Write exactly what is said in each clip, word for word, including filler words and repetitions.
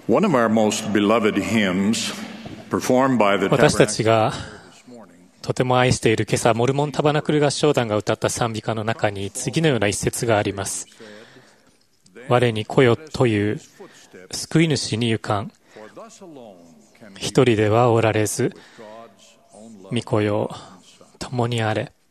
私たちがとても愛している今朝モルモンタバナクル合唱団が歌った賛美歌の中に次のような一節があります。我に来よという救い主に行かん、一人ではおられず、御子よ共にあれ。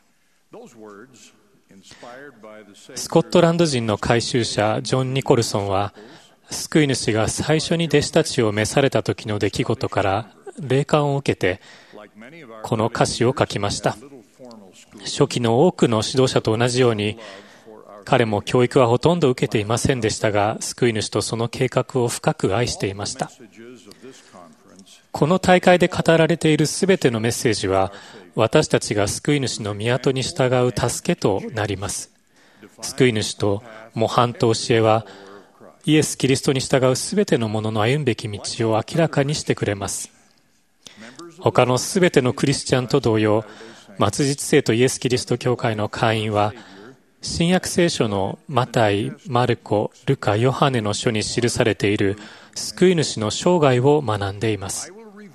スコットランド人の改宗者ジョン・ニコルソンは、救い主が最初に弟子たちを召された時の出来事から霊感を受けてこの歌詞を書きました。初期の多くの指導者と同じように、彼も教育はほとんど受けていませんでしたが、救い主とその計画を深く愛していました。この大会で語られているすべてのメッセージは、私たちが救い主の御に従う助けとなります。救い主と模範と教えは、イエス・キリストに従うすべてのものの歩むべき道を明らかにしてくれます。他のすべてのクリスチャンと同様、末日聖とイエス・キリスト教会の会員は、新約聖書のマタイ、マルコ、ルカ、ヨハネの書に記されている救い主の生涯を学んでいます。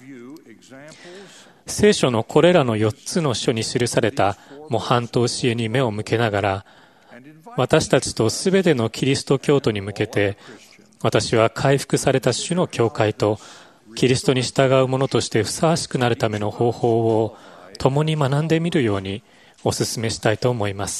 聖書のこれらのよっつの書に記された模範と教えに目を向けながら、私たちとすべてのキリスト教徒に向けて、私は回復された主の教会とキリストに従う者としてふさわしくなるための方法を共に学んでみるようにお勧めしたいと思います。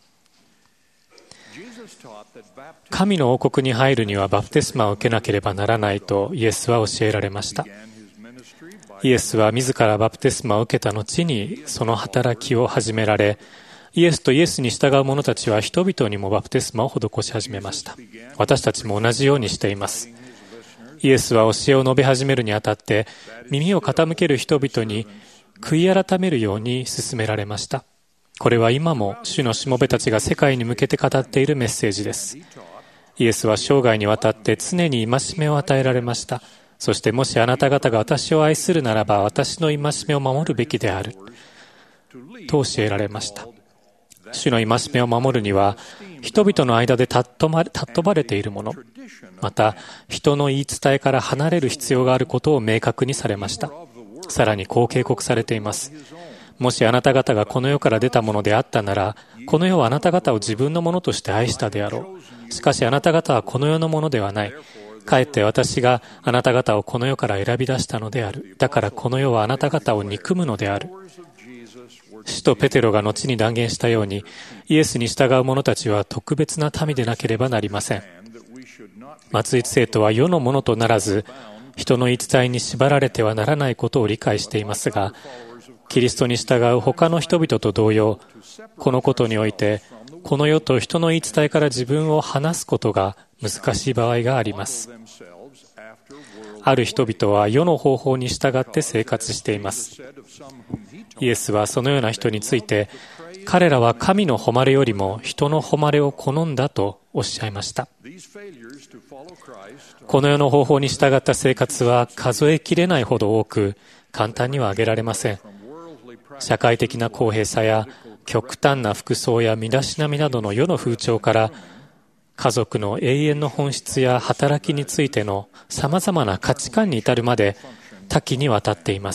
神の王国に入るにはバプテスマを受けなければならないとイエスは教えられました。イエスは自らバプテスマを受けた後にその働きを始められ、イエスとイエスに従う者たちは人々にもバプテスマを施し始めました。私たちも同じようにしています。イエスは教えを述べ始めるにあたって耳を傾ける人々に悔い改めるように勧められました。これは今も主のしもべたちが世界に向けて語っているメッセージです。イエスは生涯にわたって常に戒めを与えられました。そしてもしあなた方が私を愛するならば私の戒めを守るべきであると教えられました。主の戒めを守るには人々の間で尊ばれているもの、また人の言い伝えから離れる必要があることを明確にされました。さらにこう警告されています。もしあなた方がこの世から出たものであったなら、この世はあなた方を自分のものとして愛したであろう。しかしあなた方はこの世のものではない。かえって私があなた方をこの世から選び出したのである。だからこの世はあなた方を憎むのである。使徒ペテロが後に断言したように、イエスに従う者たちは特別な民でなければなりません。末日聖徒は世のものとならず、人の言い伝えに縛られてはならないことを理解していますが、キリストに従う他の人々と同様、このことにおいて、この世と人の言い伝えから自分を離すことが難しい場合があります。ある人々は世の方法に従って生活しています。イエスはそのような人について、彼らは神の誉れよりも人の誉れを好んだとおっしゃいました。この世の方法に従った生活は数えきれないほど多く、簡単には挙げられません。社会的な公平さや極端な服装や身だしなみなどの世の風潮から、家族の永遠の本質や働きについてのさまざまな価値観に至るまで多岐にわたっています。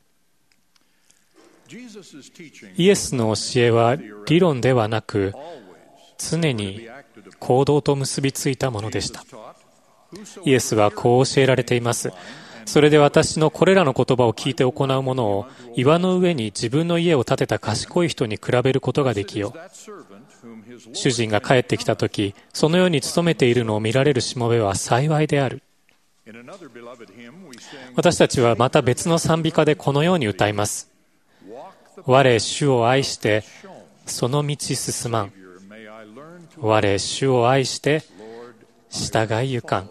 イエスの教えは理論ではなく、常に行動と結びついたものでした。イエスはこう教えられています。それで私のこれらの言葉を聞いて行うものを岩の上に自分の家を建てた賢い人に比べることができよう。主人が帰ってきたとき、そのように勤めているのを見られるしもべは幸いである。私たちはまた別の賛美歌でこのように歌います。我主を愛してその道進まん。我主を愛して従いゆかん。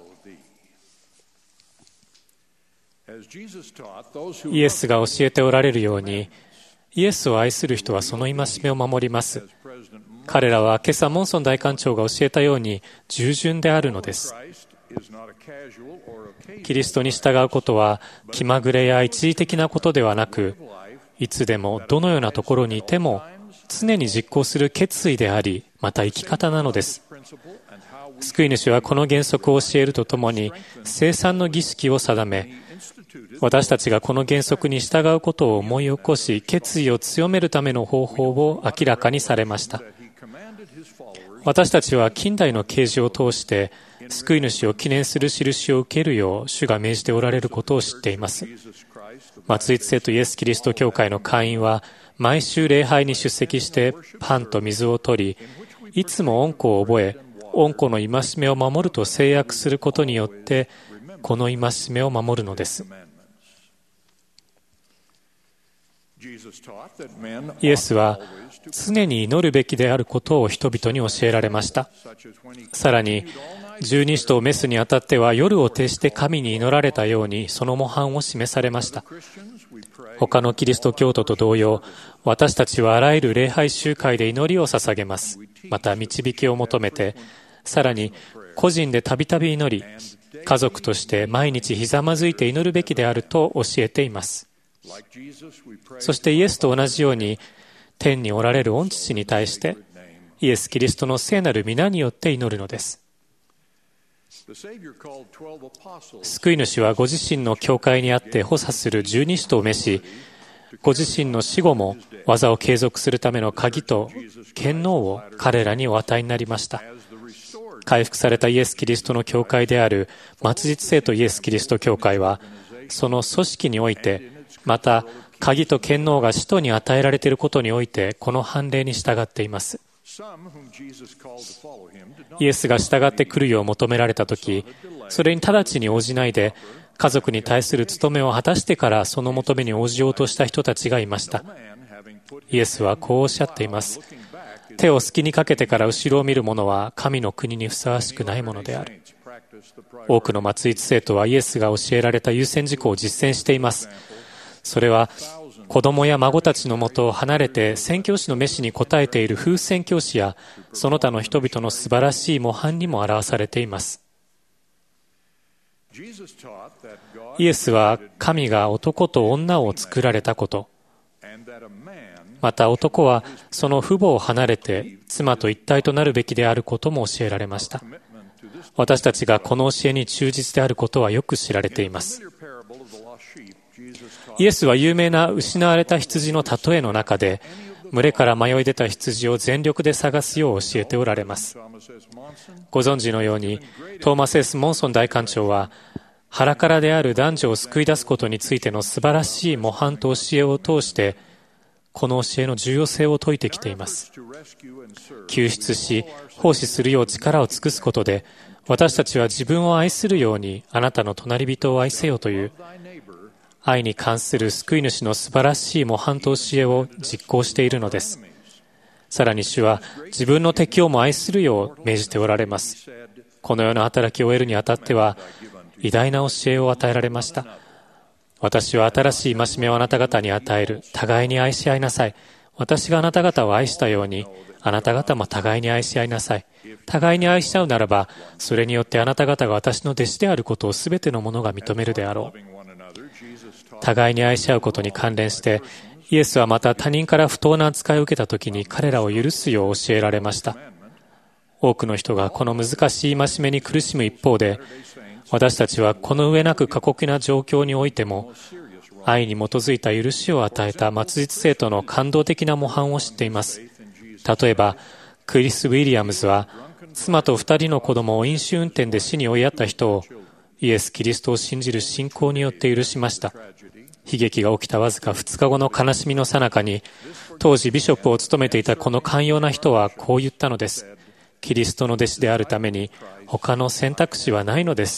イエスが教えておられるように、イエスを愛する人はその戒めを守ります。彼らは今朝モンソン大官長が教えたように従順であるのです。キリストに従うことは気まぐれや一時的なことではなく、いつでもどのようなところにいても常に実行する決意であり、また生き方なのです。 救い主はこの原則を教えるとともに、聖餐の儀式を定め、私たちがこの原則に従うことを思い起こし、決意を強めるための方法を明らかにされました。私たちは近代の啓示を通して、救い主を記念する印を受けるよう主が命じておられることを知っています。末日聖とイエス・キリスト教会の会員は、毎週礼拝に出席してパンと水を取り、いつも恩子を覚え、恩子の戒めを守ると誓約することによって、この戒めを守るのです。イエスは常に祈るべきであることを人々に教えられました。さらに、十二使徒メスにあたっては夜を徹して神に祈られたようにその模範を示されました。他のキリスト教徒と同様、私たちはあらゆる礼拝集会で祈りを捧げます。また導きを求めて、さらに個人でたびたび祈り、家族として毎日ひざまずいて祈るべきであると教えています。そしてイエスと同じように、天におられる御父に対して、イエス・キリストの聖なる皆によって祈るのです。救い主はご自身の教会にあって補佐する十二使徒を召し、ご自身の死後も技を継続するための鍵と権能を彼らにお与えになりました。回復されたイエス・キリストの教会である末日聖とイエス・キリスト教会は、その組織において、また鍵と権能が使徒に与えられていることにおいて、この判例に従っています。イエスが従ってくるよう求められたとき、それに直ちに応じないで、家族に対する務めを果たしてからその求めに応じようとした人たちがいました。イエスはこうおっしゃっています。手を隙にかけてから後ろを見る者は神の国にふさわしくないものである。多くの末日生徒はイエスが教えられた優先事項を実践しています。それは子供や孫たちのもとを離れて宣教師の召しに応えている風宣教師やその他の人々の素晴らしい模範にも表されています。イエスは神が男と女を作られたこと、また男はその父母を離れて妻と一体となるべきであることも教えられました。私たちがこの教えに忠実であることはよく知られています。イエスは有名な失われた羊の例えの中で、群れから迷い出た羊を全力で探すよう教えておられます。ご存知のように、トーマス・エス・モンソン大官長は、腹からである男女を救い出すことについての素晴らしい模範と教えを通して、この教えの重要性を説いてきています。救出し、奉仕するよう力を尽くすことで、私たちは自分を愛するようにあなたの隣人を愛せよという愛に関する救い主の素晴らしい模範と教えを実行しているのです。さらに主は自分の敵をも愛するよう命じておられます。このような働きを得るにあたっては偉大な教えを与えられました。私は新しい戒めをあなた方に与える。互いに愛し合いなさい。私があなた方を愛したようにあなた方も互いに愛し合いなさい。互いに愛し合うならば、それによってあなた方が私の弟子であることをすべての者が認めるであろう。互いに愛し合うことに関連して、イエスはまた他人から不当な扱いを受けたときに彼らを許すよう教えられました。多くの人がこの難しい戒めに苦しむ一方で、私たちはこの上なく過酷な状況においても、愛に基づいた許しを与えた末日生徒の感動的な模範を知っています。例えば、クリス・ウィリアムズは、妻と二人の子供を飲酒運転で死に追いやった人を、イエス・キリストを信じる信仰によって許しました。悲劇が起きたわずか二日後の悲しみの最中に、当時ビショップを務めていたこの寛容な人はこう言ったのです。キリストの弟子であるために、他の選択肢はないのです。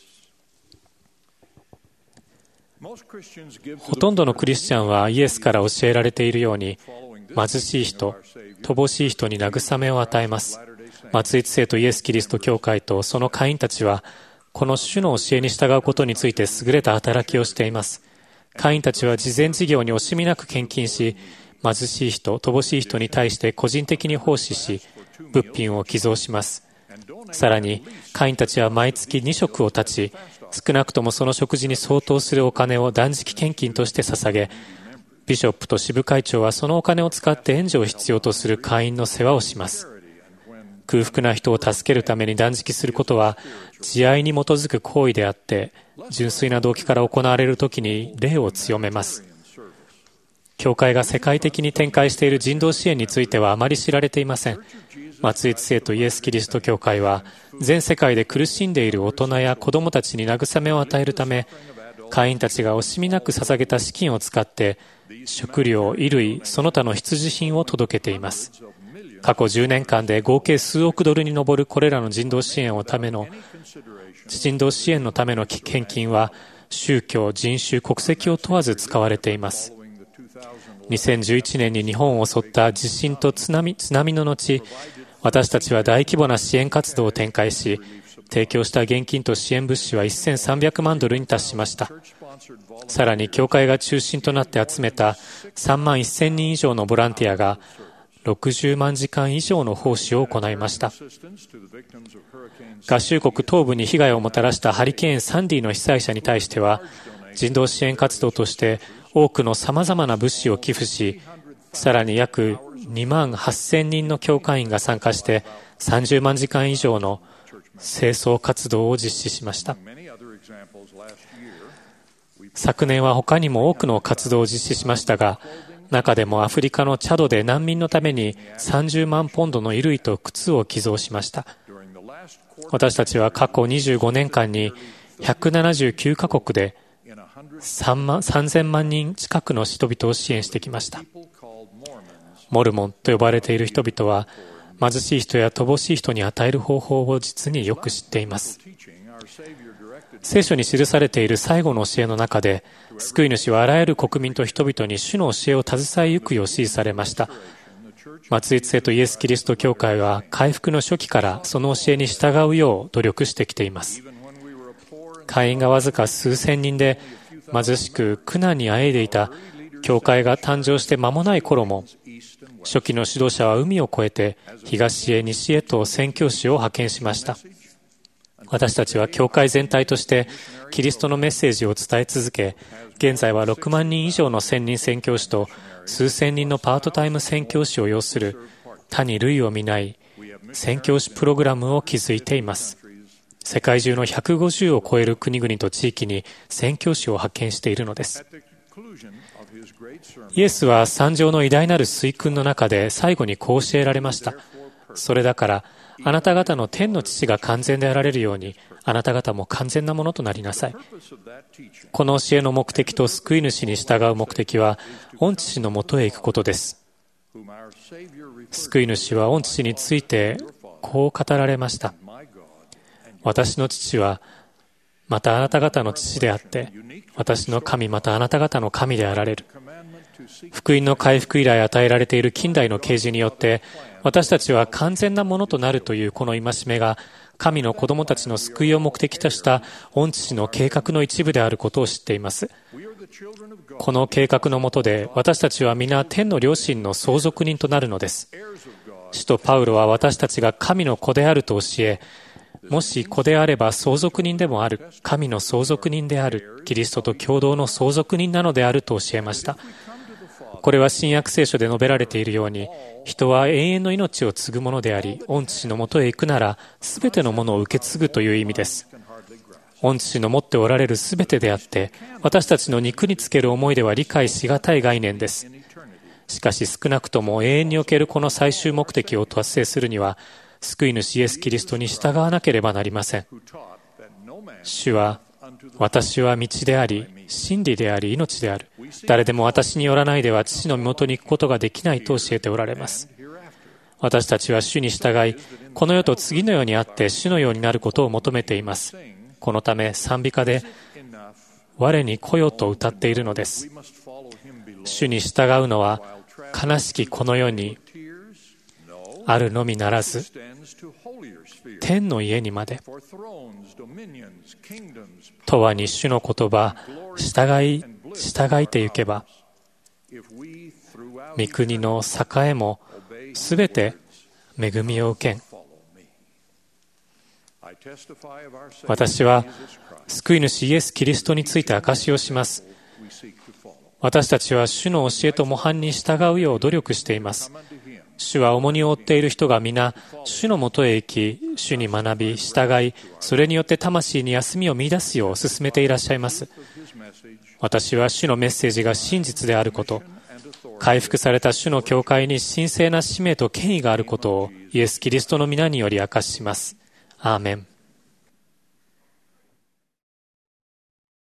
ほとんどのクリスチャンはイエスから教えられているように、貧しい人、乏しい人に慰めを与えます。末日聖とイエス・キリスト教会とその会員たちは、この主の教えに従うことについて優れた働きをしています。会員たちは慈善事業に惜しみなく献金し、貧しい人、乏しい人に対して個人的に奉仕し、物品を寄贈します。さらに、会員たちは毎月に食を立ち、少なくともその食事に相当するお金を断食献金として捧げ、ビショップと支部会長はそのお金を使って援助を必要とする会員の世話をします。 空腹な人を助けるために断食することは慈愛に基づく行為であって、純粋な動機から行われるときに霊を強めます。教会が世界的に展開している人道支援についてはあまり知られていません。松井知世とイエス・キリスト教会は、全世界で苦しんでいる大人や子供たちに慰めを与えるため、会員たちが惜しみなく捧げた資金を使って、食料、衣類、その他の必需品を届けています。過去じゅうねんかんで合計数億ドルに上るこれらの人道支援のための人道支援のための献金は宗教、人種、国籍を問わず使われています。にせんじゅういちねんに日本を襲った地震と津波、津波の後、私たちは大規模な支援活動を展開し、提供した現金と支援物資はせんさんびゃくまんドルに達しました。さらに教会が中心となって集めたさんまんせんにん以上のボランティアがろくじゅうまんじかん以上の奉仕を行いました。合衆国東部に被害をもたらしたハリケーンサンディの被災者に対しては、人道支援活動として多くのさまざまな物資を寄付し、さらに約にまんはっせんにんの教会員が参加してさんじゅうまんじかん以上の清掃活動を実施しました。昨年は他にも多くの活動を実施しましたが、中でもアフリカのチャドで難民のためにさんじゅうまんポンドの衣類と靴を寄贈しました。私たちは過去にじゅうごねんかんにひゃくななじゅうきゅうカ国でさんぜんまんにん近くの人々を支援してきました。モルモンと呼ばれている人々は、貧しい人や乏しい人に与える方法を実によく知っています。聖書に記されている最後の教えの中で、救い主はあらゆる国民と人々に主の教えを携えゆくよう指示されました。松井知世とイエス・キリスト教会は回復の初期からその教えに従うよう努力してきています。会員がわずか数千人で貧しく苦難にあえいでいた教会が誕生して間もない頃も、初期の指導者は海を越えて東へ西へと宣教師を派遣しました。私たちは教会全体としてキリストのメッセージを伝え続け、現在はろくまんにん以上の専任宣教師と数千人のパートタイム宣教師を要する他に類を見ない宣教師プログラムを築いています。世界中のひゃくごじゅうを超える国々と地域に宣教師を派遣しているのです。イエスは山上の偉大なる水訓の中で最後にこう教えられました。それだからあなた方の天の父が完全であられるように、あなた方も完全なものとなりなさい。この教えの目的と救い主に従う目的は、御父のもとへ行くことです。救い主は御父についてこう語られました。私の父は、またあなた方の父であって、私の神またあなた方の神であられる。福音の回復以来与えられている近代の啓示によって、私たちは完全なものとなるというこの戒めが、神の子供たちの救いを目的とした御父の計画の一部であることを知っています。この計画の下で、私たちは皆天の良心の相続人となるのです。使徒パウロは私たちが神の子であると教え、もし子であれば相続人でもある、神の相続人である、キリストと共同の相続人なのであると教えました。これは新約聖書で述べられているように、人は永遠の命を継ぐものであり、御父のもとへ行くなら、すべてのものを受け継ぐという意味です。御父の持っておられるすべてであって、私たちの肉につける思いでは理解しがたい概念です。しかし少なくとも永遠におけるこの最終目的を達成するには、救い主イエス・キリストに従わなければなりません。主は、私は道であり、真理であり、命である。誰でも私によらないでは父の身元に行くことができないと教えておられます。私たちは主に従い、この世と次の世にあって主のようになることを求めています。このため賛美歌で、我に来よと歌っているのです。主に従うのは、悲しきこの世にあるのみならず、天の家にまで、とはに主の言葉、従い、従いてゆけば、御国の栄もすべて恵みを受けん。私は救い主イエス・キリストについて証しをします。私たちは主の教えと模範に従うよう努力しています。 主は重荷を負っている人が皆、主のもとへ行き、主に学び、従い、それによって魂に休みを見出すよう進めていらっしゃいます。私は主のメッセージが真実であること、回復された主の教会に神聖な使命と権威があることをイエス・キリストの皆により明かします。アーメン。